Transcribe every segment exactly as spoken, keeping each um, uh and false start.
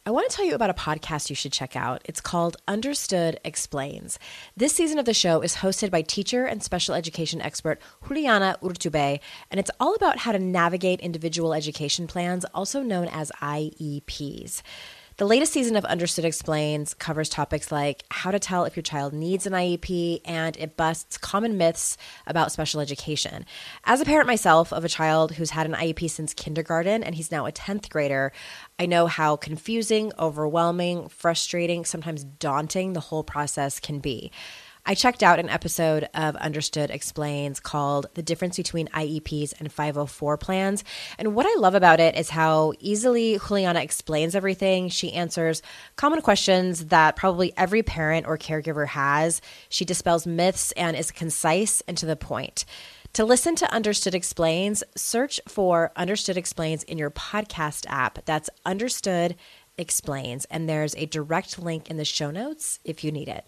I want to tell you about a podcast you should check out. It's called Understood Explains. This season of the show is hosted by teacher and special education expert Juliana Urtubey, and it's all about how to navigate individual education plans, also known as I E Ps. The latest season of Understood Explains covers topics like how to tell if your child needs an I E P, and it busts common myths about special education. As a parent myself of a child who's had an I E P since kindergarten, and he's now a tenth grader, I know how confusing, overwhelming, frustrating, sometimes daunting the whole process can be. I checked out an episode of Understood Explains called The Difference Between I E Ps and five oh four Plans. And what I love about it is how easily Juliana explains everything. She answers common questions that probably every parent or caregiver has. She dispels myths and is concise and to the point. To listen to Understood Explains, search for Understood Explains in your podcast app. That's Understood Explains. And there's a direct link in the show notes if you need it.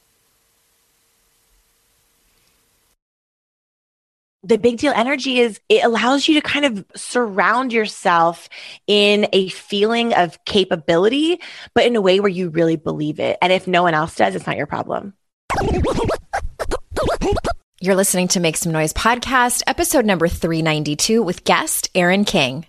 The big deal energy is it allows you to kind of surround yourself in a feeling of capability, but in a way where you really believe it. And if no one else does, it's not your problem. You're listening to Make Some Noise podcast, episode number three ninety-two with guest Erin King.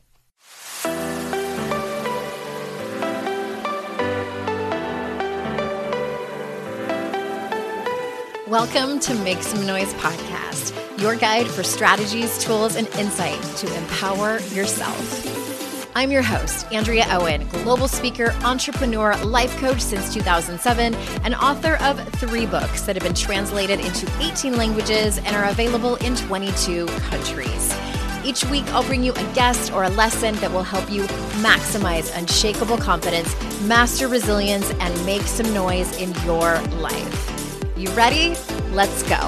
Welcome to Make Some Noise podcast, your guide for strategies, tools, and insight to empower yourself. I'm your host, Andrea Owen, global speaker, entrepreneur, life coach since two thousand seven, and author of three books that have been translated into eighteen languages and are available in twenty-two countries. Each week, I'll bring you a guest or a lesson that will help you maximize unshakable confidence, master resilience, and make some noise in your life. You ready? Let's go.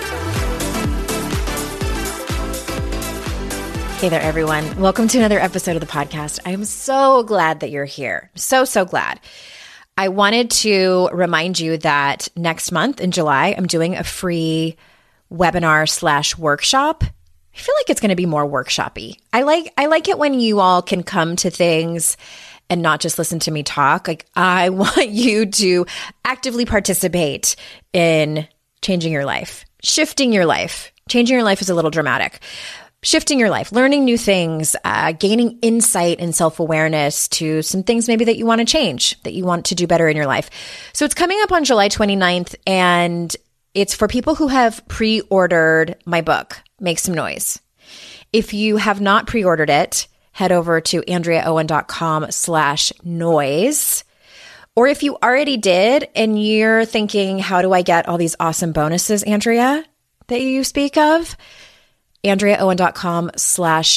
Hey there, everyone. Welcome to another episode of the podcast. I am so glad that you're here. So, so glad. I wanted to remind you that next month in July, I'm doing a free webinar slash workshop. I feel like it's going to be more workshop-y. I like, I like it when you all can come to things and not just listen to me talk. Like, I want you to actively participate in changing your life, shifting your life. Changing your life is a little dramatic. Shifting your life, learning new things, uh, gaining insight and self-awareness to some things maybe that you want to change, that you want to do better in your life. So it's coming up on July twenty-ninth, and it's for people who have pre-ordered my book, Make Some Noise. If you have not pre-ordered it, head over to andreaowen.com slash noise. Or if you already did and you're thinking, how do I get all these awesome bonuses, Andrea, that you speak of? andreaowen.com slash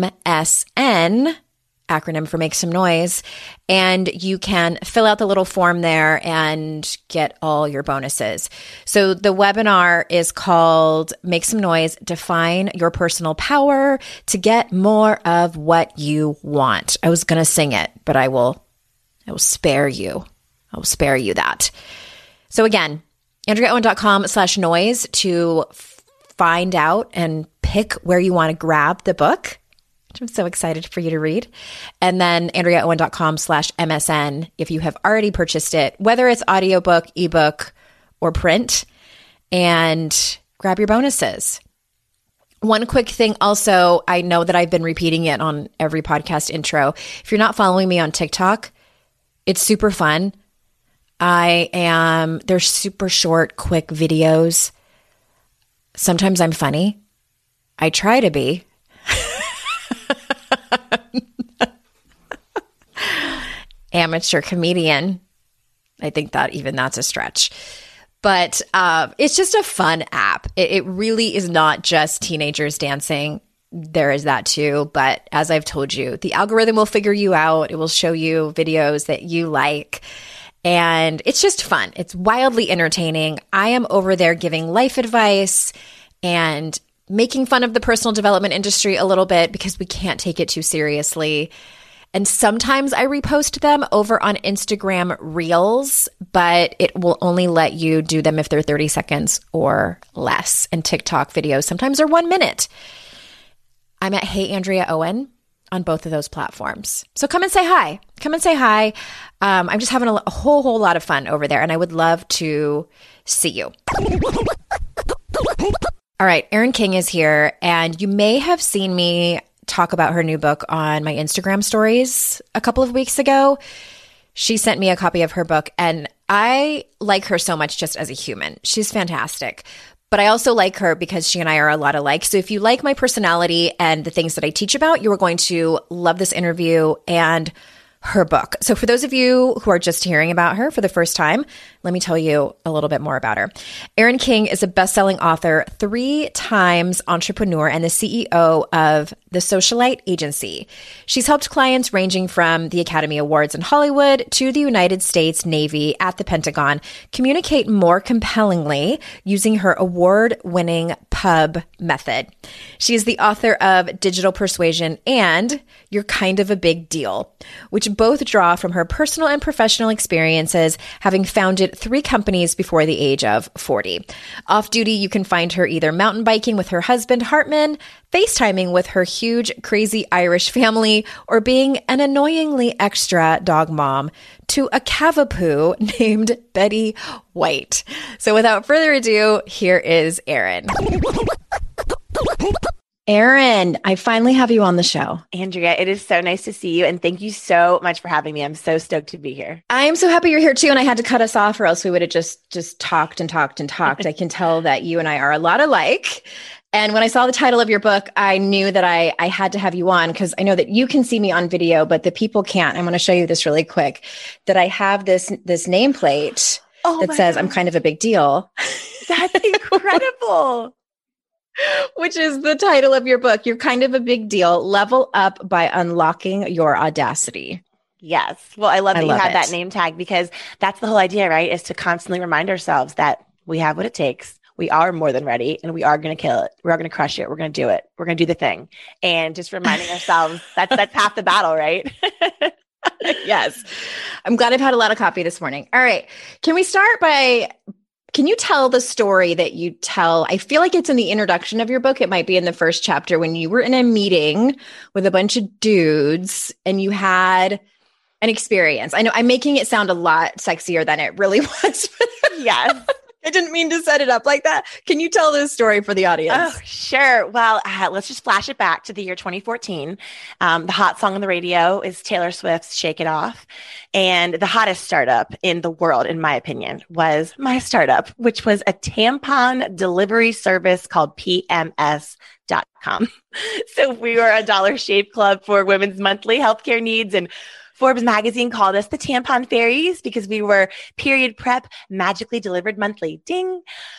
MSN, acronym for Make Some Noise, and you can fill out the little form there and get all your bonuses. So the webinar is called Make Some Noise, Define Your Personal Power to Get More of What You Want. I was going to sing it, but I will, I will spare you. I will spare you that. So again, andreaowen.com slash noise to find out and pick where you want to grab the book, which I'm so excited for you to read. And then andreaowen.com slash MSN if you have already purchased it, whether it's audiobook, ebook, or print, and grab your bonuses. One quick thing also, I know that I've been repeating it on every podcast intro. If you're not following me on TikTok, it's super fun. I am, they're super short, quick videos. Sometimes I'm funny. I try to be. Amateur comedian. I think that even that's a stretch. But uh, it's just a fun app. It, it really is not just teenagers dancing. There is that too. But as I've told you, the algorithm will figure you out. It will show you videos that you like. And it's just fun. It's wildly entertaining. I am over there giving life advice and making fun of the personal development industry a little bit because we can't take it too seriously. And sometimes I repost them over on Instagram Reels, but it will only let you do them if they're thirty seconds or less. And TikTok videos sometimes are one minute. I'm at Hey Andrea Owen on both of those platforms. So come and say hi. Come and say hi. Um, I'm just having a, a whole, whole lot of fun over there, and I would love to see you. All right, Erin King is here, and you may have seen me talk about her new book on my Instagram stories a couple of weeks ago. She sent me a copy of her book, and I like her so much just as a human. She's fantastic. But I also like her because she and I are a lot alike. So if you like my personality and the things that I teach about, you are going to love this interview and her book. So for those of you who are just hearing about her for the first time, let me tell you a little bit more about her. Erin King is a best-selling author, three times entrepreneur, and the C E O of The Socialite Agency. She's helped clients ranging from the Academy Awards in Hollywood to the United States Navy at the Pentagon communicate more compellingly using her award-winning pub method. She is the author of Digital Persuasion and You're Kind of a Big Deal, which both draw from her personal and professional experiences, having founded three companies before the age of forty. Off duty, you can find her either mountain biking with her husband, Hartman, FaceTiming with her huge, crazy Irish family, or being an annoyingly extra dog mom to a cavapoo named Betty White. So without further ado, here is Erin. Erin, I finally have you on the show. Andrea, it is so nice to see you. And thank you so much for having me. I'm so stoked to be here. I am so happy you're here too. And I had to cut us off or else we would have just, just talked and talked and talked. I can tell that you and I are a lot alike. And when I saw the title of your book, I knew that I, I had to have you on because I know that you can see me on video, but the people can't. I'm going to show you this really quick, that I have this, this nameplate oh that says God. I'm kind of a big deal. That's incredible. Which is the title of your book. You're Kind of a Big Deal. Level up by unlocking your audacity. Yes. Well, I love that I love you have it. that name tag because that's the whole idea, right? Is to constantly remind ourselves that we have what it takes. We are more than ready and we are going to kill it. We are going to crush it. We're going to do it. We're going to do the thing. And just reminding ourselves that's, that's half the battle, right? Yes. I'm glad I've had a lot of coffee this morning. All right. Can we start by Can you tell the story that you tell? I feel like it's in the introduction of your book. It might be in the first chapter when you were in a meeting with a bunch of dudes and you had an experience. I know I'm making it sound a lot sexier than it really was. Yes. I didn't mean to set it up like that. Can you tell this story for the audience? Oh, sure. Well, uh, let's just flash it back to the year twenty fourteen. Um, the hot song on the radio is Taylor Swift's Shake It Off. And the hottest startup in the world, in my opinion, was my startup, which was a tampon delivery service called P M S dot com. So we were a Dollar Shave Club for women's monthly healthcare needs, and Forbes magazine called us the tampon fairies because we were period prep, magically delivered monthly. Ding.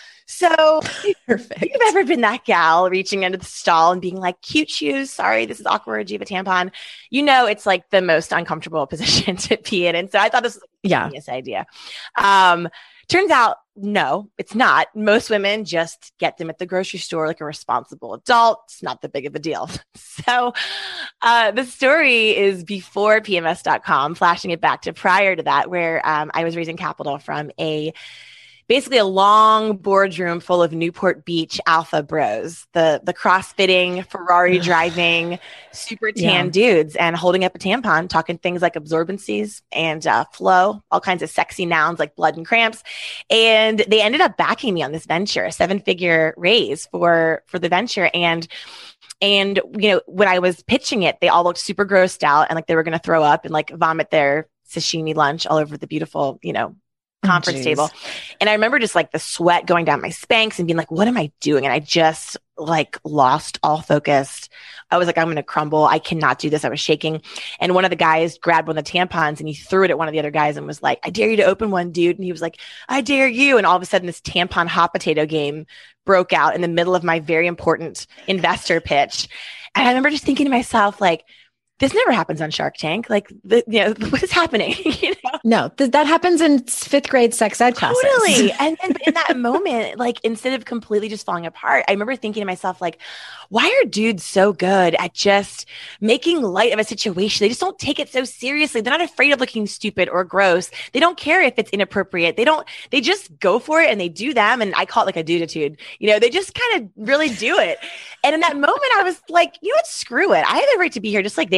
So perfect. If you've ever been that gal reaching into the stall and being like, cute shoes, sorry, this is awkward, do you have a tampon? You know, it's like the most uncomfortable position to be in. And so I thought this was a yeah. genius idea. Um, turns out, no, it's not. Most women just get them at the grocery store like a responsible adult. It's not that big of a deal. So uh, the story is before P M S dot com, flashing it back to prior to that, where um, I was raising capital from a basically a long boardroom full of Newport Beach alpha bros, the the CrossFitting, Ferrari driving, super tan yeah. dudes, and holding up a tampon, talking things like absorbencies and uh, flow, all kinds of sexy nouns like blood and cramps. And they ended up backing me on this venture, a seven-figure raise for for the venture. And and you know, when I was pitching it, they all looked super grossed out and like they were going to throw up and like vomit their sashimi lunch all over the beautiful, you know, conference oh, table. And I remember just like the sweat going down my Spanx and being like, what am I doing? And I just like lost all focus. I was like, I'm going to crumble. I cannot do this. I was shaking. And one of the guys grabbed one of the tampons and he threw it at one of the other guys and was like, I dare you to open one, dude. And he was like, I dare you. And all of a sudden this tampon hot potato game broke out in the middle of my very important investor pitch. And I remember just thinking to myself, like, this never happens on Shark Tank. Like, the, you know, what is happening? you know? No, th- that happens in fifth grade sex ed classes. Totally. And then in that moment, like, instead of completely just falling apart, I remember thinking to myself, like, why are dudes so good at just making light of a situation? They just don't take it so seriously. They're not afraid of looking stupid or gross. They don't care if it's inappropriate. They don't, they just go for it and they do them. And I call it like a duditude. You know, they just kind of really do it. And in that moment, I was like, you know what? Screw it. I have the right to be here just like they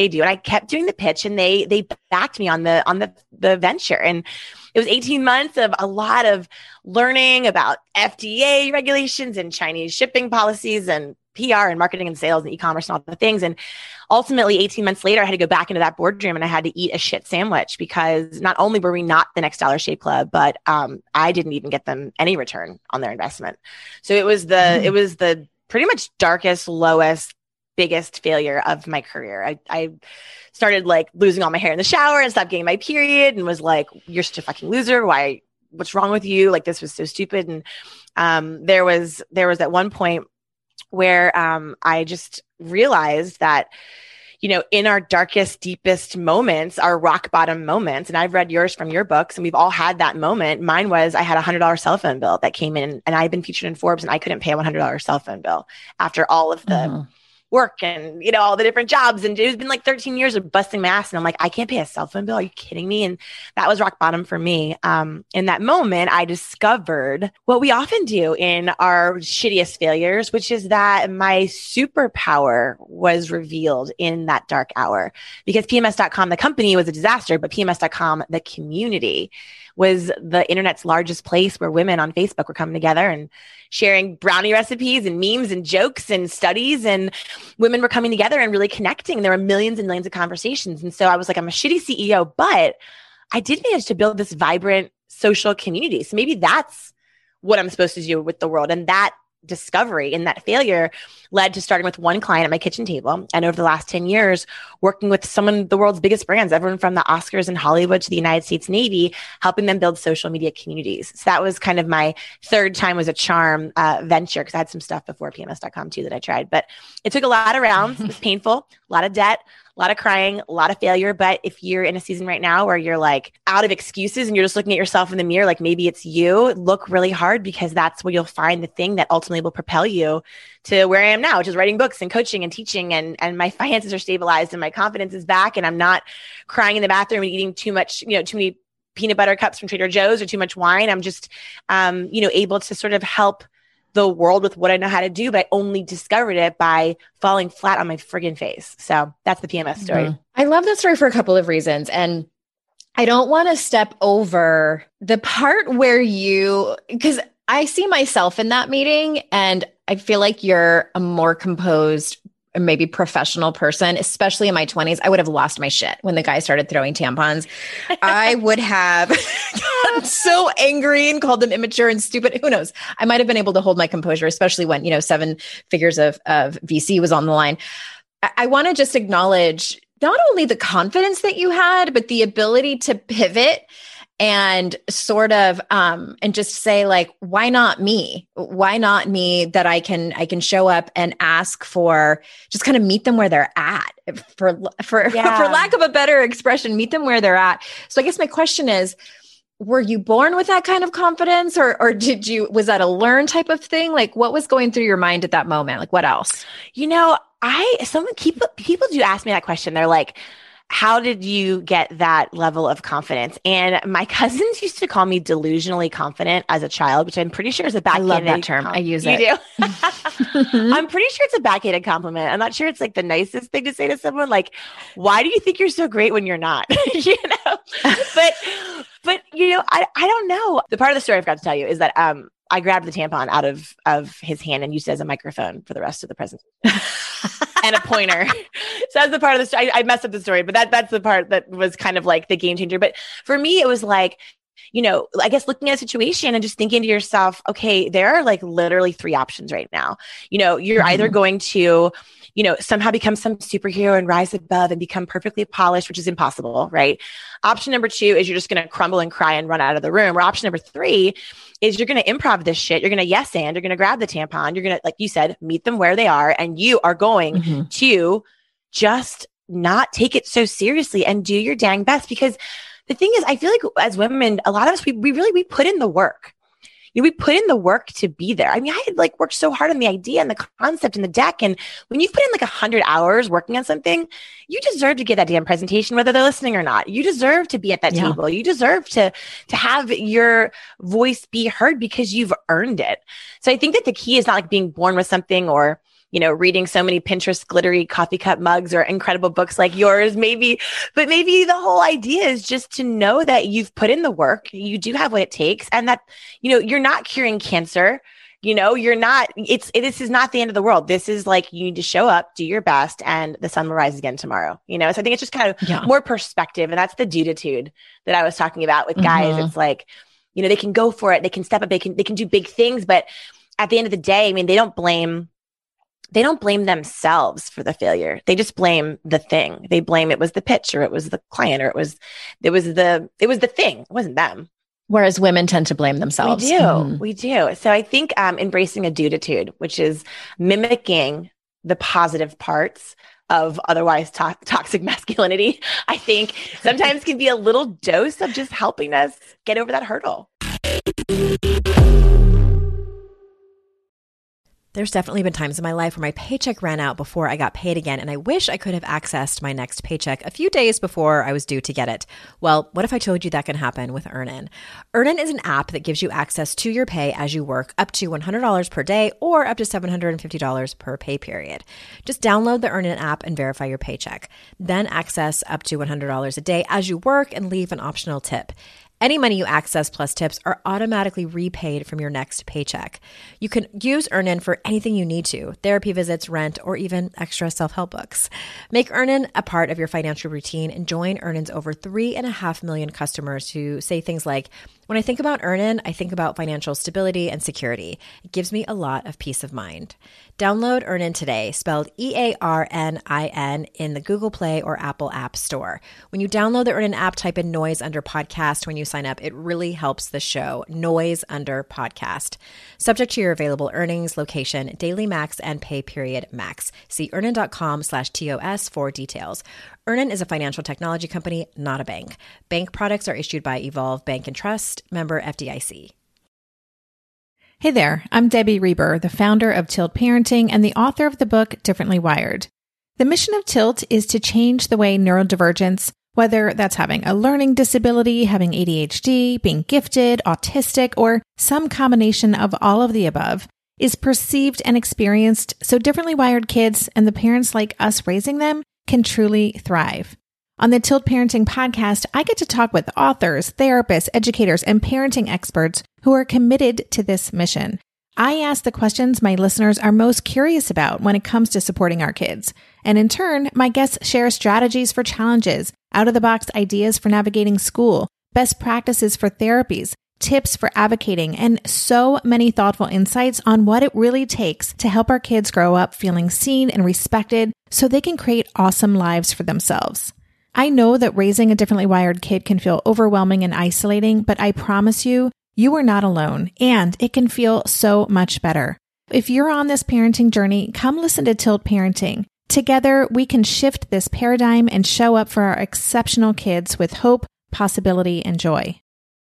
they do. And I kept doing the pitch, and they, they backed me on the, on the, the venture. And it was eighteen months of a lot of learning about F D A regulations and Chinese shipping policies and P R and marketing and sales and e-commerce and all the things. And ultimately, eighteen months later, I had to go back into that boardroom and I had to eat a shit sandwich, because not only were we not the next Dollar Shave Club, but um, I didn't even get them any return on their investment. So it was the, mm. it was the pretty much darkest, lowest, biggest failure of my career. I, I started like losing all my hair in the shower and stopped getting my period, and was like, you're such a fucking loser. Why, what's wrong with you? Like, this was so stupid. And um, there was, there was at one point where um, I just realized that, you know, in our darkest, deepest moments, our rock bottom moments, and I've read yours from your books, and we've all had that moment. Mine was, I had a hundred dollar cell phone bill that came in, and I've been featured in Forbes, and I couldn't pay a one hundred dollar cell phone bill after all of the mm-hmm. work and, you know, all the different jobs. And it's been like thirteen years of busting my ass. And I'm like, I can't pay a cell phone bill. Are you kidding me? And that was rock bottom for me. Um, in that moment, I discovered what we often do in our shittiest failures, which is that my superpower was revealed in that dark hour. Because P M S dot com, the company, was a disaster, but P M S dot com, the community, was the internet's largest place where women on Facebook were coming together and sharing brownie recipes and memes and jokes and studies, and women were coming together and really connecting. And there were millions and millions of conversations. And so I was like, I'm a shitty C E O, but I did manage to build this vibrant social community. So maybe that's what I'm supposed to do with the world. And that discovery and that failure led to starting with one client at my kitchen table. And over the last ten years, working with some of the world's biggest brands, everyone from the Oscars in Hollywood to the United States Navy, helping them build social media communities. So that was kind of my third time was a charm uh, venture, because I had some stuff before P M S dot com too that I tried. But it took a lot of rounds. It was painful, a lot of debt, a lot of crying, a lot of failure. But if you're in a season right now where you're like out of excuses and you're just looking at yourself in the mirror, like maybe it's you, look really hard, because that's where you'll find the thing that ultimately will propel you to where I am now, which is writing books and coaching and teaching, and, and my finances are stabilized and my confidence is back, and I'm not crying in the bathroom and eating too much, you know, too many peanut butter cups from Trader Joe's or too much wine. I'm just, um, you know, able to sort of help the world with what I know how to do, but I only discovered it by falling flat on my friggin' face. So that's the P M S story. Mm-hmm. I love that story for a couple of reasons. And I don't want to step over the part where you, because I see myself in that meeting, and I feel like you're a more composed, maybe professional person, especially in my twenties. I would have lost my shit when the guy started throwing tampons. I would have gotten so angry and called them immature and stupid. Who knows? I might have been able to hold my composure, especially when, you know, seven figures of, of V C was on the line. I, I want to just acknowledge not only the confidence that you had, but the ability to pivot and sort of, um, and just say like, why not me? Why not me, that I can, I can show up and ask for, just kind of meet them where they're at, for, for, yeah. for lack of a better expression, meet them where they're at. So I guess my question is, were you born with that kind of confidence, or, or did you, was that a learned type of thing? Like, what was going through your mind at that moment? Like, what else? You know, I, someone keep, people do ask me that question. They're like, how did you get that level of confidence? And my cousins used to call me delusionally confident as a child, which I'm pretty sure is a backhanded. I love that term. Com- I use you it. You do? I'm pretty sure it's a backhanded compliment. I'm not sure it's like the nicest thing to say to someone. Like, why do you think you're so great when you're not? you know, but, but you know, I, I don't know. The part of the story I forgot to tell you is that, um, I grabbed the tampon out of, of his hand and used it as a microphone for the rest of the presentation. And a pointer. So that's the part of the story. I, I messed up the story, but that that's the part that was kind of like the game changer. But for me, it was like, you know, I guess looking at a situation and just thinking to yourself, okay, there are like literally three options right now. You know, you're mm-hmm. either going to, you know, somehow become some superhero and rise above and become perfectly polished, which is impossible, right? Option number two is you're just going to crumble and cry and run out of the room. Or option number three is you're going to improv this shit. You're going to yes and, you're going to grab the tampon. You're going to, like you said, meet them where they are. And you are going mm-hmm. to just not take it so seriously and do your dang best. Because the thing is, I feel like as women, a lot of us, we, we really, we put in the work. You know, we put in the work to be there. I mean, I had like worked so hard on the idea and the concept and the deck. And when you've put in like a hundred hours working on something, you deserve to get that damn presentation, whether they're listening or not. You deserve to be at that yeah. table. You deserve to, to have your voice be heard because you've earned it. So I think that the key is not like being born with something or you know, reading so many Pinterest glittery coffee cup mugs or incredible books like yours, maybe, but maybe the whole idea is just to know that you've put in the work, you do have what it takes, and that, you know, you're not curing cancer. You know, you're not, it's, it, this is not the end of the world. This is like, you need to show up, do your best, and the sun will rise again tomorrow. You know, so I think it's just kind of yeah. more perspective. And that's the dutitude that I was talking about with guys. Mm-hmm. It's like, you know, they can go for it. They can step up. They can, they can do big things. But at the end of the day, I mean, they don't blame, they don't blame themselves for the failure. They just blame the thing. They blame it was the pitch, or it was the client, or it was, it was the, it was the thing. It wasn't them. Whereas women tend to blame themselves. We do. Mm. We do. So I think um, embracing a dutitude, which is mimicking the positive parts of otherwise to- toxic masculinity, I think sometimes can be a little dose of just helping us get over that hurdle. There's definitely been times in my life where my paycheck ran out before I got paid again, and I wish I could have accessed my next paycheck a few days before I was due to get it. Well, what if I told you that can happen with Earnin? Earnin is an app that gives you access to your pay as you work, up to one hundred dollars per day or up to seven hundred fifty dollars per pay period. Just download the Earnin app and verify your paycheck. Then access up to one hundred dollars a day as you work and leave an optional tip. Any money you access plus tips are automatically repaid from your next paycheck. You can use Earnin for anything you need to, therapy visits, rent, or even extra self-help books. Make Earnin a part of your financial routine and join Earnin's over three and a half million customers who say things like, when I think about Earnin, I think about financial stability and security. It gives me a lot of peace of mind. Download Earnin today, spelled E A R N I N, in the Google Play or Apple App Store. When you download the Earnin app, type in Noise under podcast when you sign up. It really helps the show. Noise under podcast. Subject to your available earnings, location, daily max, and pay period max. See earnin.com slash TOS for details. Earnin is a financial technology company, not a bank. Bank products are issued by Evolve Bank and Trust, member F D I C. Hey there, I'm Debbie Reber, the founder of Tilt Parenting and the author of the book Differently Wired. The mission of Tilt is to change the way neurodivergence, whether that's having a learning disability, having A D H D, being gifted, autistic, or some combination of all of the above, is perceived and experienced so differently wired kids and the parents like us raising them can truly thrive. On the Tilt Parenting podcast, I get to talk with authors, therapists, educators, and parenting experts who are committed to this mission. I ask the questions my listeners are most curious about when it comes to supporting our kids. And in turn, my guests share strategies for challenges, out-of-the-box ideas for navigating school, best practices for therapies, tips for advocating, and so many thoughtful insights on what it really takes to help our kids grow up feeling seen and respected so they can create awesome lives for themselves. I know that raising a differently wired kid can feel overwhelming and isolating, but I promise you, you are not alone, and it can feel so much better. If you're on this parenting journey, come listen to Tilt Parenting. Together, we can shift this paradigm and show up for our exceptional kids with hope, possibility, and joy.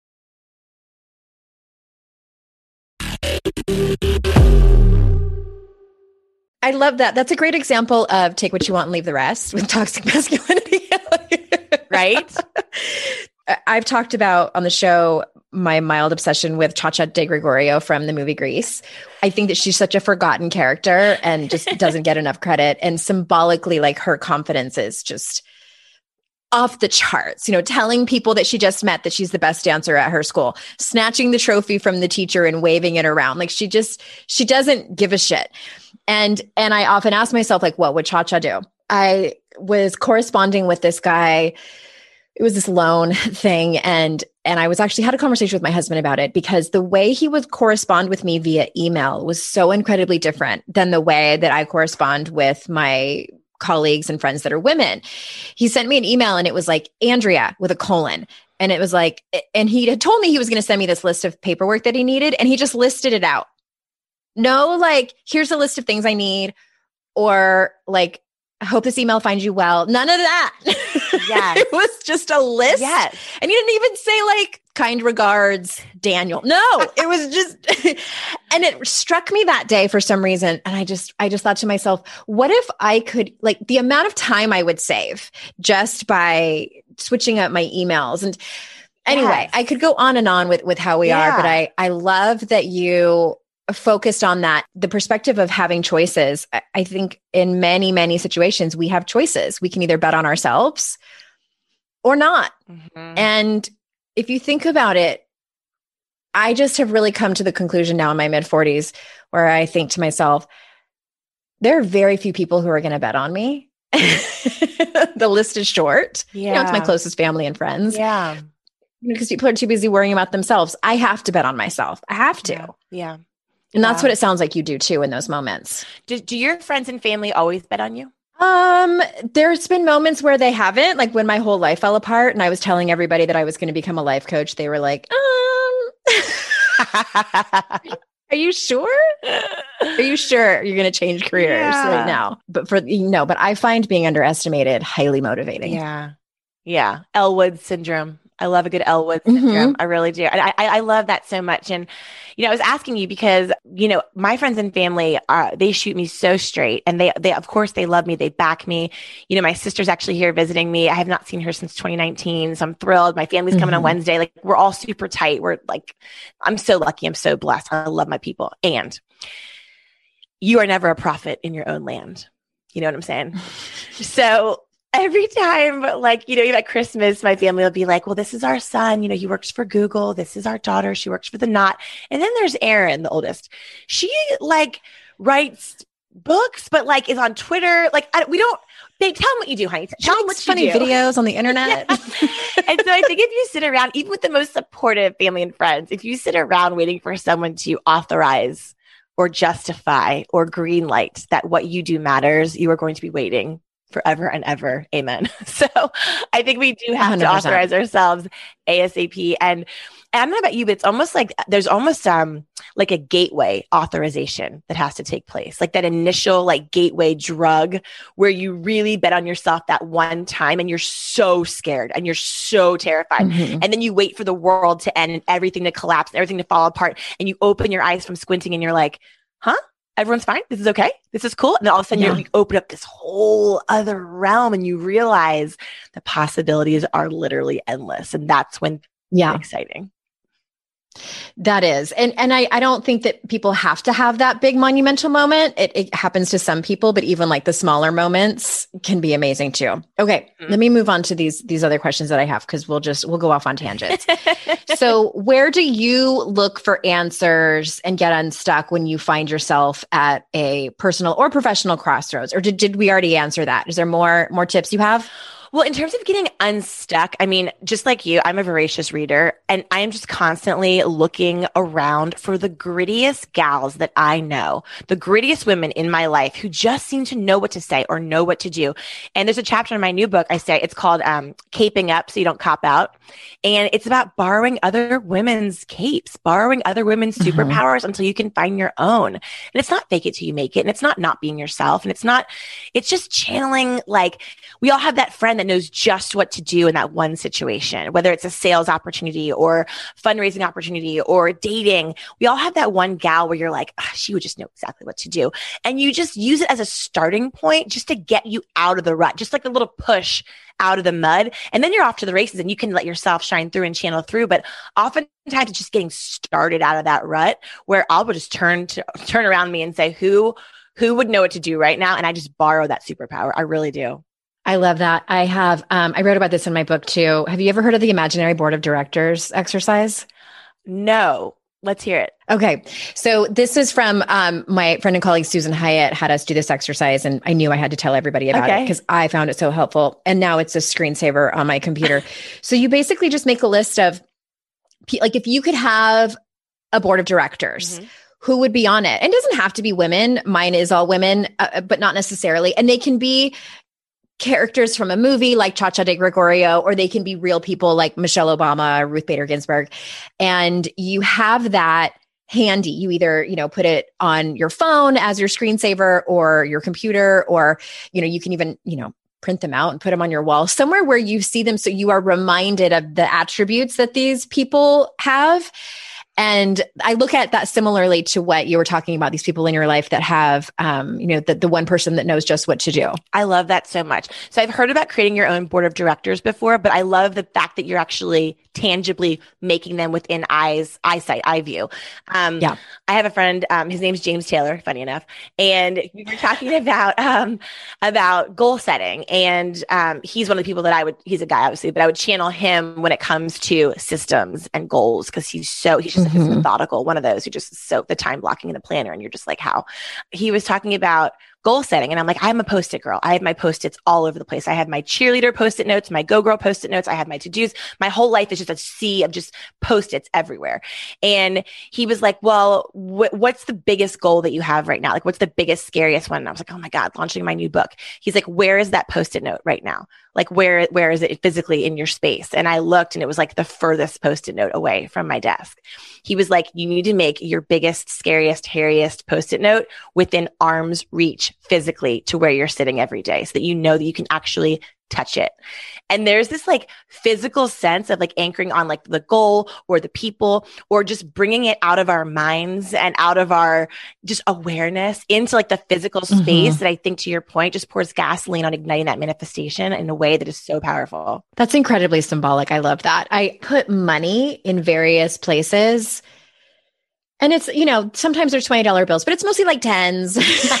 I love that. That's a great example of take what you want and leave the rest with toxic masculinity. Right? I've talked about on the show my mild obsession with Cha Cha De Gregorio from the movie Grease. I think that she's such a forgotten character and just doesn't get enough credit. And symbolically, like, her confidence is just off the charts, you know, telling people that she just met that she's the best dancer at her school, snatching the trophy from the teacher and waving it around. Like, she just, she doesn't give a shit. And, and I often ask myself, like, what would Cha Cha do? I was corresponding with this guy. It was this loan thing. And, and I was actually had a conversation with my husband about it because the way he would correspond with me via email was so incredibly different than the way that I correspond with my colleagues and friends that are women. He sent me an email and it was like, Andrea with a colon. And it was like, and he had told me he was going to send me this list of paperwork that he needed. And he just listed it out. No, like, here's a list of things I need, or like, I hope this email finds you well. None of that. Yes. It was just a list. Yes. And he didn't even say like, kind regards, Daniel. No, it was just, and it struck me that day for some reason. And I just, I just thought to myself, what if I could, like, the amount of time I would save just by switching up my emails. And anyway, Yes. I could go on and on with, with how we Yeah. are, but I, I love that you focused on that, the perspective of having choices, I, I think in many, many situations, we have choices. We can either bet on ourselves or not. Mm-hmm. And if you think about it, I just have really come to the conclusion now in my mid forties where I think to myself, there are very few people who are going to bet on me. The list is short. Yeah. You know, it's my closest family and friends. Yeah. Because people are too busy worrying about themselves. I have to bet on myself. I have to. Yeah. yeah. And yeah. that's what it sounds like you do too in those moments. Do, do your friends and family always bet on you? Um, there's been moments where they haven't, like when my whole life fell apart and I was telling everybody that I was going to become a life coach. They were like, um, are you sure? Are you sure you're going to change careers yeah. right now? But for, you know, but I find being underestimated highly motivating. Yeah. Yeah. Elwood syndrome. I love a good Elwood syndrome. Mm-hmm. I really do. And I, I love that so much. And, you know, I was asking you because, you know, my friends and family, are, they shoot me so straight and they, they, of course they love me. They back me. You know, my sister's actually here visiting me. I have not seen her since twenty nineteen. So I'm thrilled. My family's coming mm-hmm. on Wednesday. Like we're all super tight. We're like, I'm so lucky. I'm so blessed. I love my people. And you are never a prophet in your own land. You know what I'm saying? So every time, like, you know, even at Christmas, my family will be like, well, this is our son. You know, he works for Google. This is our daughter. She works for the Knot. And then there's Erin, the oldest. She like writes books, but like is on Twitter. Like, I, we don't, babe, tell them what you do, honey. Tell them what funny you do. Videos on the internet. Yeah. And so I think if you sit around, even with the most supportive family and friends, if you sit around waiting for someone to authorize or justify or green light that what you do matters, you are going to be waiting forever and ever. Amen. So I think we do have one hundred percent to authorize ourselves ASAP. And, and I don't know about you, but it's almost like there's almost um like a gateway authorization that has to take place. Like that initial like gateway drug where you really bet on yourself that one time and you're so scared and you're so terrified. Mm-hmm. And then you wait for the world to end and everything to collapse and everything to fall apart. And you open your eyes from squinting and you're like, huh? Everyone's fine. This is okay. This is cool. And then all of a sudden yeah. you open up this whole other realm and you realize the possibilities are literally endless. And that's when yeah. it's exciting. That is. And and I, I don't think that people have to have that big monumental moment. It, it happens to some people, but even like the smaller moments can be amazing too. Okay. Mm-hmm. Let me move on to these, these other questions that I have, because we'll just, we'll go off on tangents. So where do you look for answers and get unstuck when you find yourself at a personal or professional crossroads? Or did, did we already answer that? Is there more, more tips you have? Well, in terms of getting unstuck, I mean, just like you, I'm a voracious reader and I am just constantly looking around for the grittiest gals that I know, the grittiest women in my life who just seem to know what to say or know what to do. And there's a chapter in my new book I say, it's called um, Caping Up So You Don't Cop Out. And it's about borrowing other women's capes, borrowing other women's mm-hmm. superpowers until you can find your own. And it's not fake it till you make it. And it's not not being yourself. And it's not, it's just channeling, like we all have that friend that knows just what to do in that one situation, whether it's a sales opportunity or fundraising opportunity or dating. We all have that one gal where you're like, oh, she would just know exactly what to do. And you just use it as a starting point just to get you out of the rut, just like a little push out of the mud. And then you're off to the races and you can let yourself shine through and channel through. But oftentimes it's just getting started out of that rut where I'll just turn to turn around me and say, who, who would know what to do right now? And I just borrow that superpower. I really do. I love that. I have, um, I wrote about this in my book too. Have you ever heard of the imaginary board of directors exercise? No. Let's hear it. Okay. So this is from um, my friend and colleague, Susan Hyatt, had us do this exercise. And I knew I had to tell everybody about okay. it because I found it so helpful. And now it's a screensaver on my computer. So you basically just make a list of, like, if you could have a board of directors, mm-hmm. who would be on it? And it doesn't have to be women. Mine is all women, uh, but not necessarily. And they can be characters from a movie like Cha Cha de Gregorio, or they can be real people like Michelle Obama, Ruth Bader Ginsburg. And you have that handy. You either, you know, put it on your phone as your screensaver or your computer, or, you know, you can even, you know, print them out and put them on your wall somewhere where you see them. So you are reminded of the attributes that these people have. And I look at that similarly to what you were talking about, these people in your life that have, um, you know, the, the one person that knows just what to do. I love that so much. So I've heard about creating your own board of directors before, but I love the fact that you're actually tangibly making them within eyes, eyesight, eye view. Um, yeah. I have a friend, um, his name's James Taylor, funny enough. And we were talking about, um, about goal setting. And, um, he's one of the people that I would, he's a guy, obviously, but I would channel him when it comes to systems and goals. Cause he's so, he's just mm-hmm. like this methodical, one of those who just so the time blocking in the planner. And you're just like, how? He was talking about goal setting. And I'm like, I'm a post-it girl. I have my post-its all over the place. I have my cheerleader post-it notes, my go girl post-it notes. I have my to-dos. My whole life is just a sea of just post-its everywhere. And he was like, well, wh- what's the biggest goal that you have right now? Like, what's the biggest, scariest one? And I was like, oh my God, launching my new book. He's like, where is that post-it note right now? Like, where, where is it physically in your space? And I looked and it was like the furthest post-it note away from my desk. He was like, you need to make your biggest, scariest, hairiest post-it note within arm's reach physically to where you're sitting every day so that you know that you can actually touch it. And there's this like physical sense of like anchoring on like the goal or the people or just bringing it out of our minds and out of our just awareness into like the physical space mm-hmm. that I think, to your point, just pours gasoline on igniting that manifestation in a way that is so powerful. That's incredibly symbolic. I love that. I put money in various places. And it's, you know, sometimes there's twenty dollar bills, but it's mostly like tens.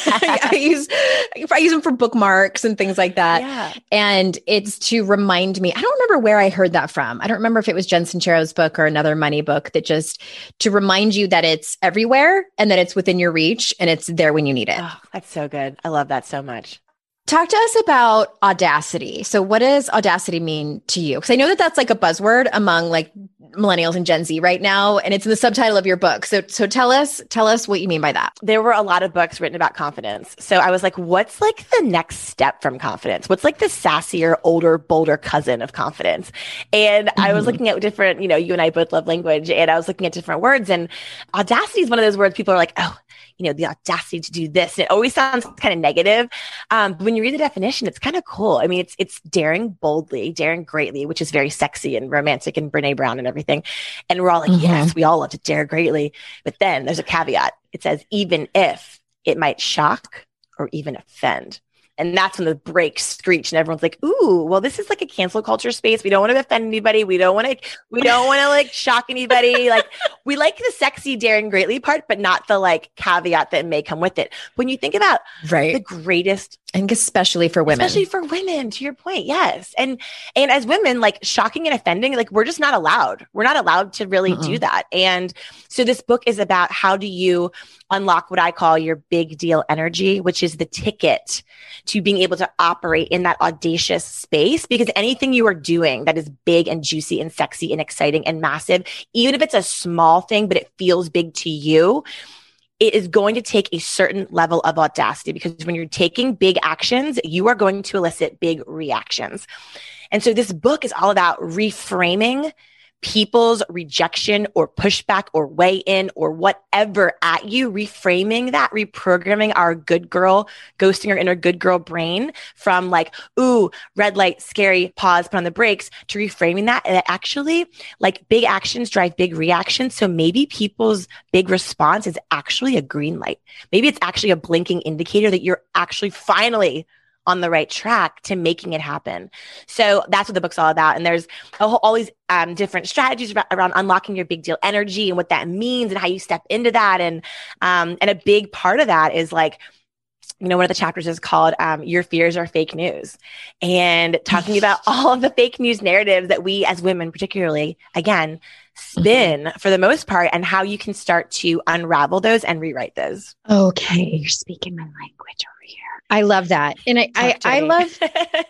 I use, I use them for bookmarks and things like that. Yeah. And it's to remind me, I don't remember where I heard that from. I don't remember if it was Jen Sincero's book or another money book, that just to remind you that it's everywhere and that it's within your reach and it's there when you need it. Oh, that's so good. I love that so much. Talk to us about audacity. So what does audacity mean to you? Because I know that that's like a buzzword among like millennials and Gen Z right now, and it's in the subtitle of your book. So, so tell us, tell us what you mean by that. There were a lot of books written about confidence. So I was like, what's like the next step from confidence? What's like the sassier, older, bolder cousin of confidence? And mm-hmm. I was looking at different, you know, you and I both love language, and I was looking at different words, and audacity is one of those words people are like, oh, you know, the audacity to do this. And it always sounds kind of negative. Um, but when you read the definition, it's kind of cool. I mean, it's it's daring boldly, daring greatly, which is very sexy and romantic and Brene Brown and everything. And we're all like, mm-hmm. yes, we all love to dare greatly. But then there's a caveat. It says, even if it might shock or even offend. And that's when the brakes screech and everyone's like, ooh, well, this is like a cancel culture space. We don't want to offend anybody. We don't want to, we don't want to like shock anybody. Like, we like the sexy, daring greatly part, but not the like caveat that may come with it. When you think about right. the greatest, and especially for women, especially for women, to your point. Yes. And, and as women, like shocking and offending, like we're just not allowed. We're not allowed to really Mm-mm. do that. And so this book is about how do you unlock what I call your big deal energy, which is the ticket to being able to operate in that audacious space, because anything you are doing that is big and juicy and sexy and exciting and massive, even if it's a small thing, but it feels big to you, it is going to take a certain level of audacity, because when you're taking big actions, you are going to elicit big reactions. And so this book is all about reframing people's rejection or pushback or weigh in or whatever at you, reframing that, reprogramming our good girl, ghosting our inner good girl brain from like, ooh, red light, scary, pause, put on the brakes, to reframing that. And that actually, like, big actions drive big reactions. So maybe people's big response is actually a green light. Maybe it's actually a blinking indicator that you're actually finally on the right track to making it happen. So that's what the book's all about. And there's a whole, all these um, different strategies around, around unlocking your big deal energy and what that means and how you step into that. And, um, and a big part of that is like, you know, one of the chapters is called um, Your Fears Are Fake News, and talking about all of the fake news narratives that we as women, particularly, again, spin mm-hmm. for the most part, and how you can start to unravel those and rewrite those. Okay. You're speaking my language over here. I love that. And I, I, I love,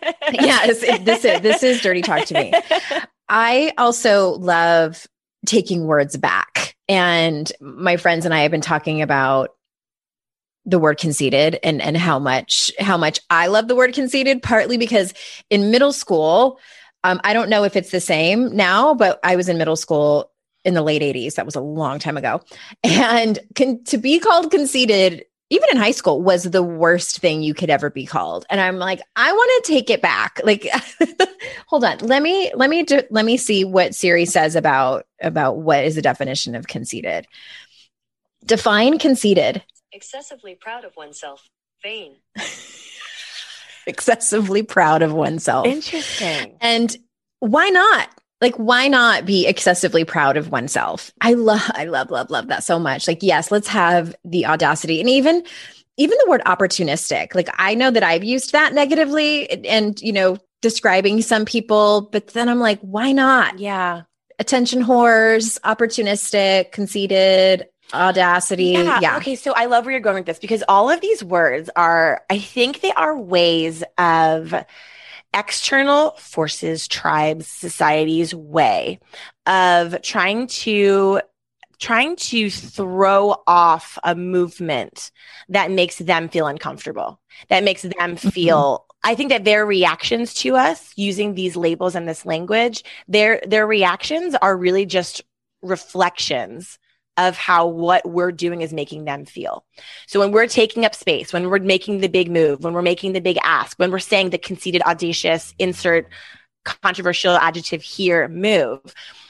yes, it, this is, this is dirty talk to me. I also love taking words back. And my friends and I have been talking about the word conceited and, and how much, how much I love the word conceited, partly because in middle school, um, I don't know if it's the same now, but I was in middle school in the late eighties. That was a long time ago. And con- to be called conceited even in high school, was the worst thing you could ever be called. And I'm like, I want to take it back. Like, hold on, let me let me do, let me see what Siri says about about what is the definition of conceited. Define conceited. Excessively proud of oneself. Vain. Excessively proud of oneself. Interesting. And why not? Like, why not be excessively proud of oneself? I love, I love, love, love that so much. Like, yes, let's have the audacity. And even, even the word opportunistic. Like, I know that I've used that negatively and, and, you know, describing some people, but then I'm like, why not? Yeah. Attention whores, opportunistic, conceited, audacity. Yeah. yeah. Okay. So I love where you're going with this, because all of these words are, I think they are ways of external forces, tribes, society's way of trying to trying to throw off a movement that makes them feel uncomfortable, that makes them feel, I think that their reactions to us using these labels and this language, their their reactions are really just reflections of how what we're doing is making them feel. So when we're taking up space, when we're making the big move, when we're making the big ask, when we're saying the conceited, audacious, insert controversial adjective here, move,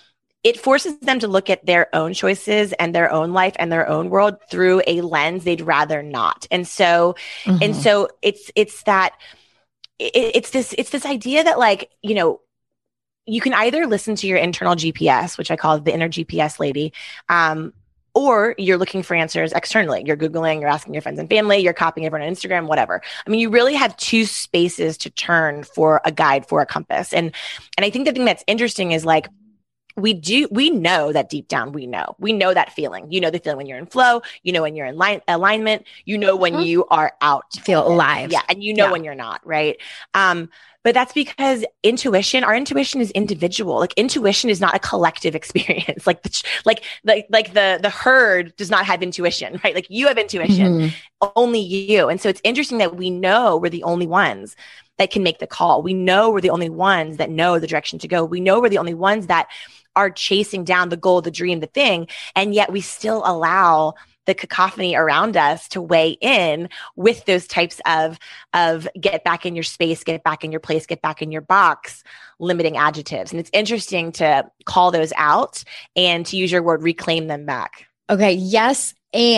it forces them to look at their own choices and their own life and their own world through a lens they'd rather not. And so, mm-hmm. and so it's, it's that, it, it's this, it's this idea that, like, you know, you can either listen to your internal G P S, which I call the inner G P S lady, um, or you're looking for answers externally. You're Googling, you're asking your friends and family, you're copying everyone on Instagram, whatever. I mean, you really have two spaces to turn for a guide, for a compass. And, and I think the thing that's interesting is, like, we do, we know that deep down, we know, we know that feeling. You know the feeling when you're in flow, you know when you're in line, alignment, you know when mm-hmm. you are out. Feel alive. Yeah. And you know yeah. when you're not, right? Um, But that's because intuition, our intuition is individual. Like, intuition is not a collective experience. Like, the, like, like, like the, the herd does not have intuition, right? Like, you have intuition, mm-hmm. only you. And so it's interesting that we know we're the only ones that can make the call. We know we're the only ones that know the direction to go. We know we're the only ones that are chasing down the goal, the dream, the thing. And yet we still allow the cacophony around us to weigh in with those types of, of get back in your space, get back in your place, get back in your box, limiting adjectives. And it's interesting to call those out and, to use your word, reclaim them back. Okay. Yes.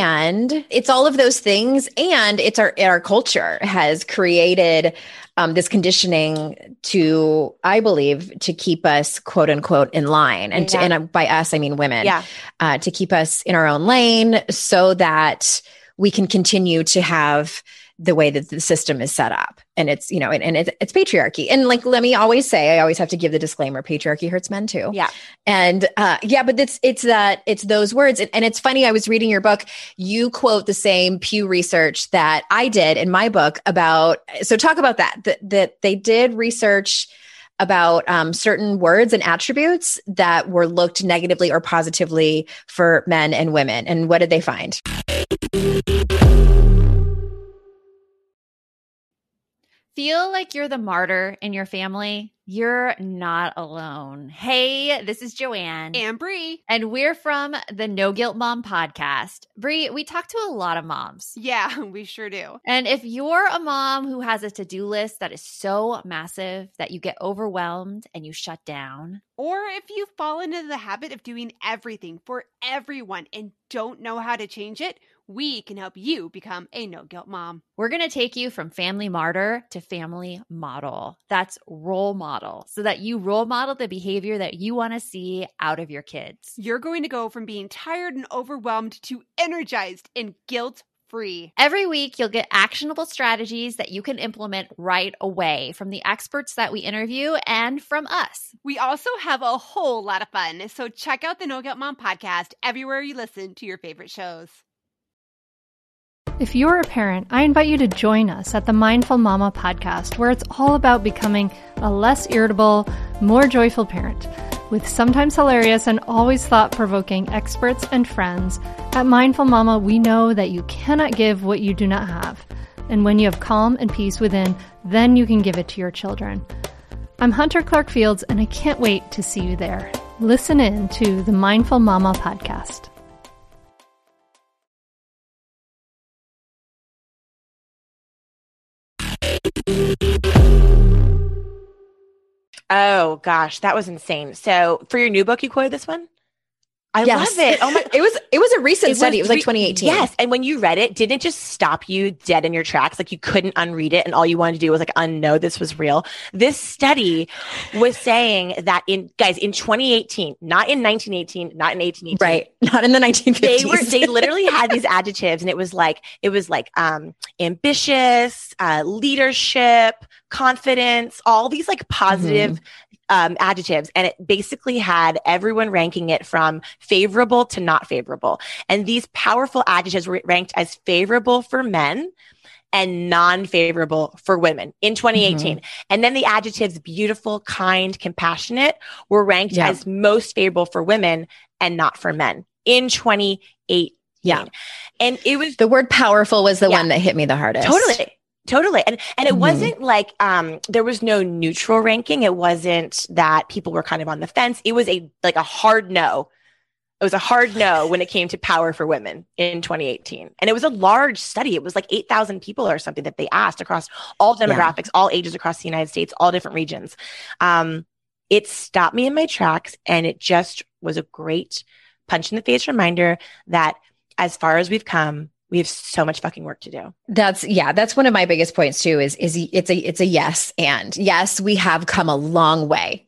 And it's all of those things. And it's our, our culture has created um, this conditioning to, I believe, to keep us, quote unquote, in line. And, yeah. to, and by us, I mean women, yeah. uh, to keep us in our own lane so that we can continue to have the way that the system is set up. And it's, you know, and, and it's, it's patriarchy. And, like, let me always say, I always have to give the disclaimer, patriarchy hurts men too. Yeah. And uh, yeah, but it's, it's that, it's those words. And, and it's funny, I was reading your book, you quote the same Pew research that I did in my book about, so talk about that, that, that they did research about um, certain words and attributes that were looked negatively or positively for men and women. And what did they find? Feel like you're the martyr in your family? You're not alone. Hey, this is Joanne. And Brie. And we're from the No Guilt Mom podcast. Brie, we talk to a lot of moms. Yeah, we sure do. And if you're a mom who has a to-do list that is so massive that you get overwhelmed and you shut down, or if you fall into the habit of doing everything for everyone and don't know how to change it, we can help you become a no-guilt mom. we're going to take you from family martyr to family model. That's role model, so that you role model the behavior that you want to see out of your kids. You're going to go from being tired and overwhelmed to energized and guilt-free. Every week, you'll get actionable strategies that you can implement right away from the experts that we interview and from us. We also have a whole lot of fun, so check out the No Guilt Mom podcast everywhere you listen to your favorite shows. If you're a parent, I invite you to join us at the Mindful Mama podcast, where it's all about becoming a less irritable, more joyful parent. With sometimes hilarious and always thought-provoking experts and friends, at Mindful Mama, we know that you cannot give what you do not have. And when you have calm and peace within, then you can give it to your children. I'm Hunter Clark Fields, and I can't wait to see you there. Listen in to the Mindful Mama podcast. Oh gosh, that was insane. So for your new book, you quoted this one? I Yes. love it. Oh my, It was it was a recent it study. It was like re- twenty eighteen. Yes. And when you read it, didn't it just stop you dead in your tracks? Like you couldn't unread it and all you wanted to do was like unknow this was real. This study was saying that in guys in twenty eighteen, not in nineteen eighteen, not in eighteen eighteen. Right. Not in the nineteen fifties. They were they literally had these adjectives and it was like it was like um ambitious, uh leadership, confidence, all these like positive mm-hmm. Um, adjectives. And it basically had everyone ranking it from favorable to not favorable. And these powerful adjectives were ranked as favorable for men and non-favorable for women in twenty eighteen. Mm-hmm. And then the adjectives beautiful, kind, compassionate were ranked yeah. as most favorable for women and not for men in twenty eighteen. Yeah. And it was the word powerful was the yeah, one that hit me the hardest. Totally. Totally. And and it mm-hmm. wasn't like um there was no neutral ranking. It wasn't that people were kind of on the fence. It was a like a hard no. It was a hard no when it came to power for women in twenty eighteen. And it was a large study. It was like eight thousand people or something that they asked across all demographics, yeah. all ages across the United States, all different regions. Um, it stopped me in my tracks and it just was a great punch in the face reminder that as far as we've come, we have so much fucking work to do. That's yeah. That's one of my biggest points too. Is is it's a it's a yes and yes. We have come a long way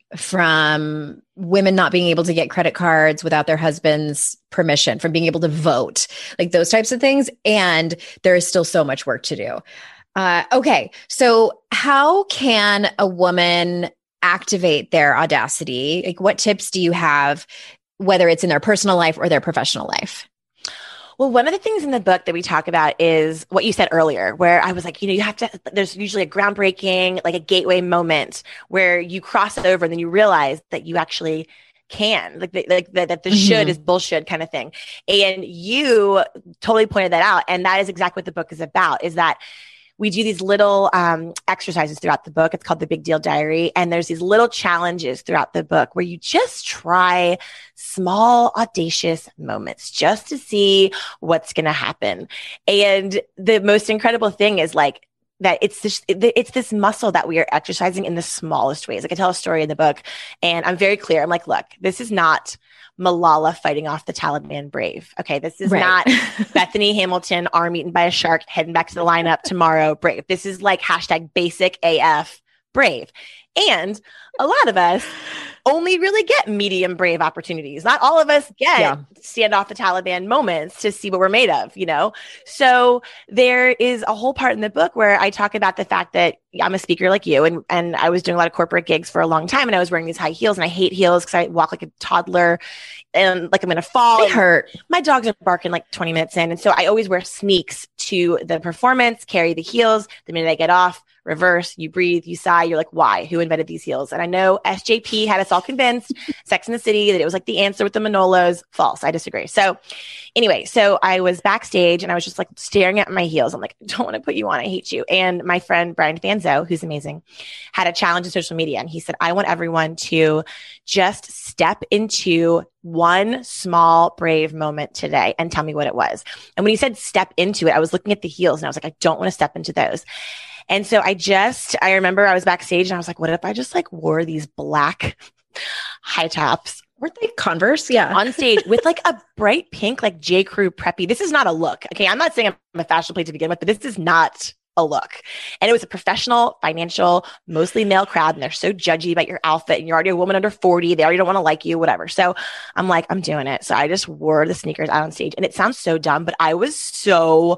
from women not being able to get credit cards without their husband's permission, from being able to vote, like those types of things. And there is still so much work to do. Uh, okay, so how can a woman activate their audacity? Like, what tips do you have, whether it's in their personal life or their professional life? Well, one of the things in the book that we talk about is what you said earlier, where I was like, you know, you have to, there's usually a groundbreaking, like a gateway moment where you cross it over and then you realize that you actually can, like, the, like the, that the mm-hmm. should is bullshit kind of thing. And you totally pointed that out. And that is exactly what the book is about, is that we do these little um, exercises throughout the book. It's called the Big Deal Diary. And there's these little challenges throughout the book where you just try small, audacious moments just to see what's going to happen. And the most incredible thing is like, that it's this, it's this muscle that we are exercising in the smallest ways. Like I tell a story in the book and I'm very clear. I'm like, look, this is not Malala fighting off the Taliban brave. Okay. This is right. not Bethany Hamilton, arm eaten by a shark, heading back to the lineup tomorrow, brave. This is like hashtag basic A F brave. And a lot of us only really get medium brave opportunities. Not all of us get yeah. stand off the Taliban moments to see what we're made of, you know? So there is a whole part in the book where I talk about the fact that I'm a speaker like you, and, and I was doing a lot of corporate gigs for a long time, and I was wearing these high heels, and I hate heels because I walk like a toddler and like I'm going to fall. They hurt. My dogs are barking like twenty minutes in. And so I always wear sneaks to the performance, carry the heels. The minute I get off, reverse, you breathe, you sigh, you're like, why? Who invented these heels? And I know S J P had us all convinced, Sex and the City, that it was like the answer with the Manolos. False. I disagree. So anyway, so I was backstage and I was just like staring at my heels. I'm like, I don't want to put you on. I hate you. And my friend Brian Fanzo, who's amazing, had a challenge in social media. And he said, I want everyone to just step into one small brave moment today and tell me what it was. And when he said step into it, I was looking at the heels and I was like, I don't want to step into those. And so I just, I remember I was backstage and I was like, what if I just like wore these black high tops? Weren't they Converse? Yeah. On stage with like a bright pink, like J. Crew preppy. This is not a look. Okay. I'm not saying I'm a fashion plate to begin with, but this is not a look. And it was a professional, financial, mostly male crowd. And they're so judgy about your outfit. And you're already a woman under forty. They already don't want to like you, whatever. So I'm like, I'm doing it. So I just wore the sneakers out on stage. And it sounds so dumb, but I was so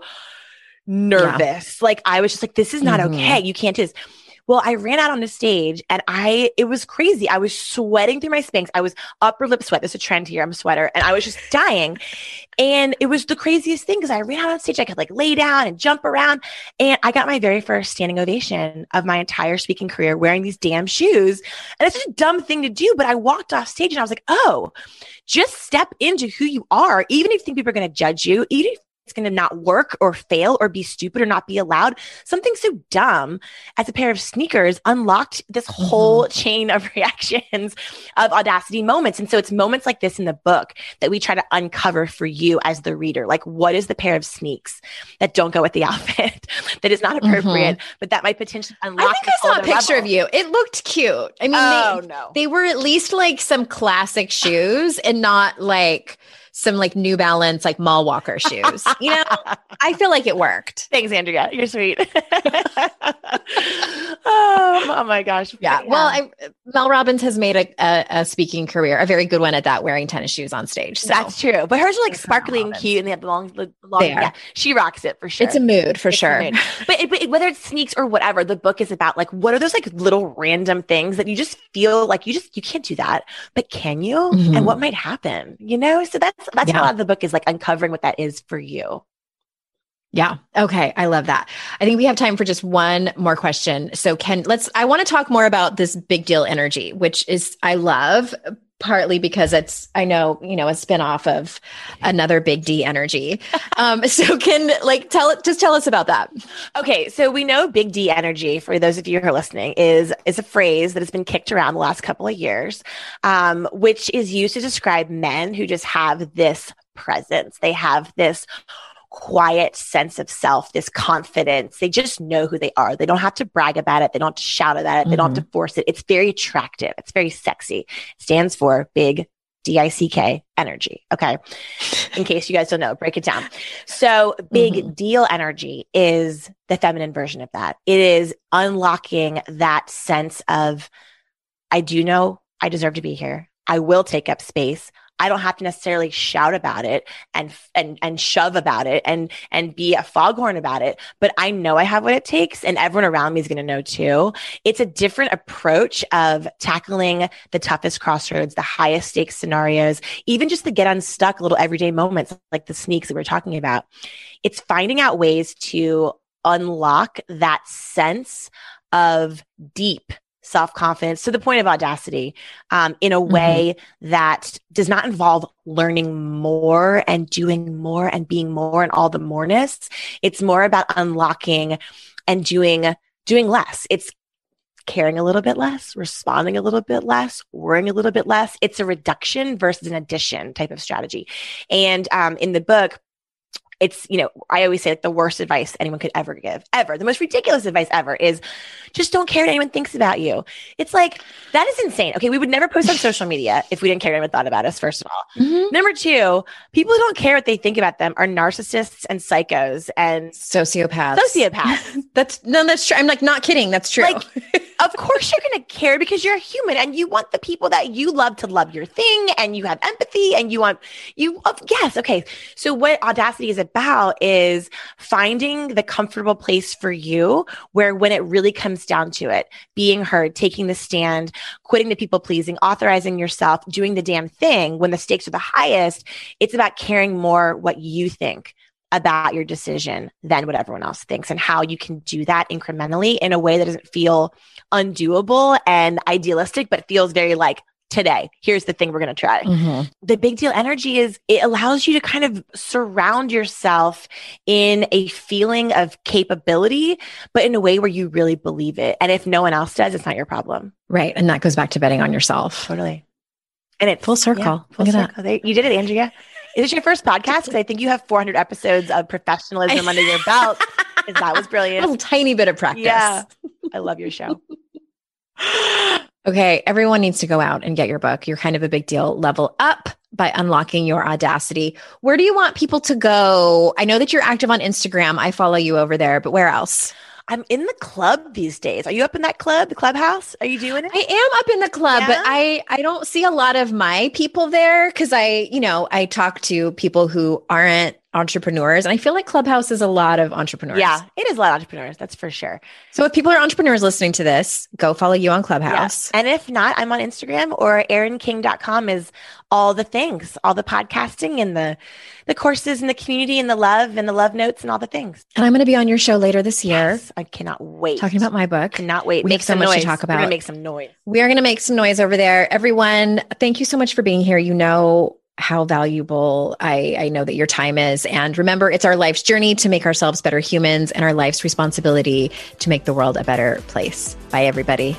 nervous. Yeah. Like I was just like, this is not mm-hmm. okay. You can't do this. Well, I ran out on the stage and I, it was crazy. I was sweating through my Spanx. I was upper lip sweat. There's a trend here. I'm a sweater. And I was just dying. And it was the craziest thing because I ran out on stage. I could like lay down and jump around. And I got my very first standing ovation of my entire speaking career wearing these damn shoes. And it's a dumb thing to do, but I walked off stage and I was like, oh, just step into who you are. Even if you think people are going to judge you, even if going to not work or fail or be stupid or not be allowed. Something so dumb as a pair of sneakers unlocked this mm-hmm. whole chain of reactions of audacity moments. And so it's moments like this in the book that we try to uncover for you as the reader. Like, what is the pair of sneaks that don't go with the outfit, that is not appropriate, mm-hmm. but that might potentially unlock? I think I saw a picture level. of you. It looked cute. I mean, oh, they, no. they were at least like some classic shoes and not like some like New Balance, like mall walker shoes. You know, I feel like it worked. Thanks, Andrea. You're sweet. oh, oh my gosh. Yeah. yeah. Well, I, Mel Robbins has made a, a, a speaking career, a very good one at that, wearing tennis shoes on stage. So. That's true. But hers are like sparkly and cute, and they have the long, the long. They are. Yeah, she rocks it for sure. It's a mood for it's sure. Mood. But, but whether it's sneaks or whatever, the book is about like, what are those like little random things that you just feel like you just, you can't do that, but can you? Mm-hmm. And what might happen, you know? So that's, that's yeah. how a lot of the book is like uncovering what that is for you. Yeah. Okay. I love that. I think we have time for just one more question. So Ken, let's, I want to talk more about this big deal energy, which is, I love partly because it's, I know, you know, a spinoff of another big D energy. Um, so Ken, like tell, just tell us about that. Okay. So we know big D energy, for those of you who are listening, is, is a phrase that has been kicked around the last couple of years, um, which is used to describe men who just have this presence. They have this quiet sense of self, this confidence. They just know who they are. They don't have to brag about it. They don't have to shout about it. Mm-hmm. They don't have to force it. It's very attractive. It's very sexy. It stands for big D I C K energy. Okay. In case you guys don't know, break it down. So big mm-hmm. deal energy is the feminine version of that. It is unlocking that sense of, I do know I deserve to be here. I will take up space. I don't have to necessarily shout about it and, and, and shove about it and, and be a foghorn about it, but I know I have what it takes and everyone around me is going to know too. It's a different approach of tackling the toughest crossroads, the highest stakes scenarios, even just the get unstuck little everyday moments like the sneaks that we're talking about. It's finding out ways to unlock that sense of deep self-confidence to the point of audacity, um, in a way mm-hmm. that does not involve learning more and doing more and being more and all the moreness. It's more about unlocking and doing, doing less. It's caring a little bit less, responding a little bit less, worrying a little bit less. It's a reduction versus an addition type of strategy. And, um, in the book, it's, you know, I always say like the worst advice anyone could ever give, ever. The most ridiculous advice ever is just don't care what anyone thinks about you. It's like, that is insane. Okay. We would never post on social media if we didn't care what anyone thought about us, first of all. Mm-hmm. Number two, people who don't care what they think about them are narcissists and psychos and sociopaths. Sociopaths. That's no, that's true. I'm like, not kidding. That's true. Like, of course you're going to care because you're a human and you want the people that you love to love your thing and you have empathy and you want you. Uh, yes. Okay. So what audacity is about is finding the comfortable place for you where when it really comes down to it, being heard, taking the stand, quitting the people pleasing, authorizing yourself, doing the damn thing when the stakes are the highest, it's about caring more what you think about your decision than what everyone else thinks and how you can do that incrementally in a way that doesn't feel undoable and idealistic, but feels very like, today, here's the thing we're going to try. Mm-hmm. The big deal energy is it allows you to kind of surround yourself in a feeling of capability, but in a way where you really believe it. And if no one else does, it's not your problem. Right. And that goes back to betting on yourself. Totally. And it's full circle. Yeah, full Look circle. There, you did it, Andrea. Is this your first podcast? Because I think you have four hundred episodes of professionalism under your belt. That was brilliant. A little tiny bit of practice. Yeah. I love your show. Okay, everyone needs to go out and get your book. You're kind of a big deal. Level up by unlocking your audacity. Where do you want people to go? I know that you're active on Instagram. I follow you over there, but where else? I'm in the club these days. Are you up in that club, the clubhouse? Are you doing it? I am up in the club, yeah. but I, I don't see a lot of my people there because I, you know, I talk to people who aren't entrepreneurs. And I feel like Clubhouse is a lot of entrepreneurs. Yeah, it is a lot of entrepreneurs. That's for sure. So if people are entrepreneurs listening to this, go follow you on Clubhouse. Yeah. And if not, I'm on Instagram or erin king dot com is all the things, all the podcasting and the, the courses and the community and the love and the love notes and all the things. And I'm going to be on your show later this year. Yes, I cannot wait. Talking about my book. Cannot wait. We make have so some much noise. to talk about. We're going to make some noise. We are going to make some noise over there. Everyone, thank you so much for being here. You know, how valuable I, I know that your time is. And remember, it's our life's journey to make ourselves better humans and our life's responsibility to make the world a better place. Bye, everybody.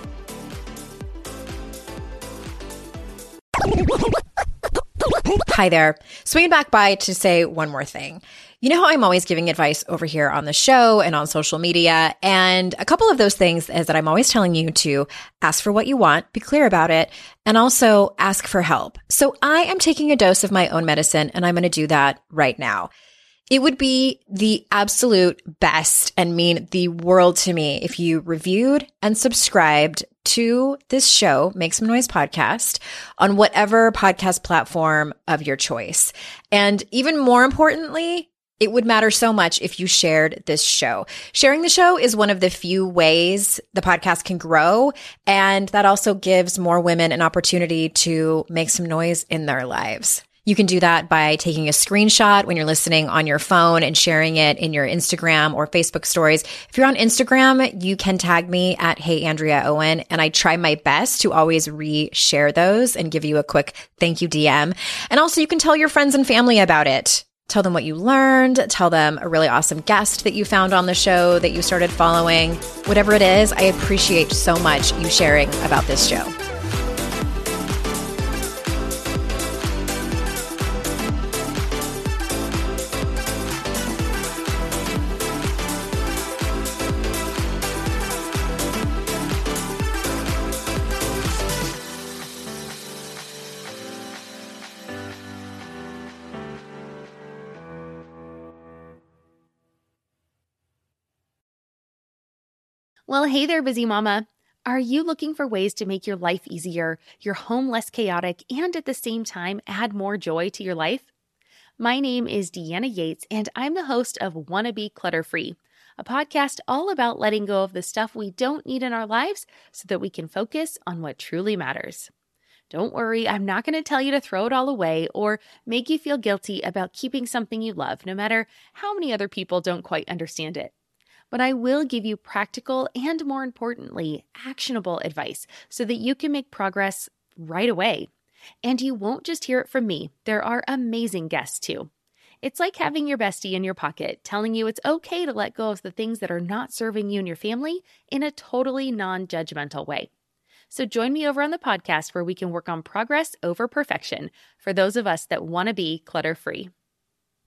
Hi there. Swinging back by to say one more thing. You know how I'm always giving advice over here on the show and on social media, and a couple of those things is that I'm always telling you to ask for what you want, be clear about it, and also ask for help. So I am taking a dose of my own medicine, and I'm going to do that right now. It would be the absolute best and mean the world to me if you reviewed and subscribed to this show, Make Some Noise Podcast, on whatever podcast platform of your choice. And even more importantly, it would matter so much if you shared this show. Sharing the show is one of the few ways the podcast can grow, and that also gives more women an opportunity to make some noise in their lives. You can do that by taking a screenshot when you're listening on your phone and sharing it in your Instagram or Facebook stories. If you're on Instagram, you can tag me at Hey Andrea Owen, and I try my best to always re-share those and give you a quick thank you D M. And also you can tell your friends and family about it. Tell them what you learned. Tell them a really awesome guest that you found on the show that you started following. Whatever it is, I appreciate so much you sharing about this show. Well, hey there, busy mama. Are you looking for ways to make your life easier, your home less chaotic, and at the same time add more joy to your life? My name is Deanna Yates, and I'm the host of Wanna Be Clutter Free, a podcast all about letting go of the stuff we don't need in our lives so that we can focus on what truly matters. Don't worry, I'm not going to tell you to throw it all away or make you feel guilty about keeping something you love, no matter how many other people don't quite understand it. But I will give you practical and, more importantly, actionable advice so that you can make progress right away. And you won't just hear it from me. There are amazing guests too. It's like having your bestie in your pocket telling you it's okay to let go of the things that are not serving you and your family in a totally non-judgmental way. So join me over on the podcast where we can work on progress over perfection for those of us that want to be clutter-free.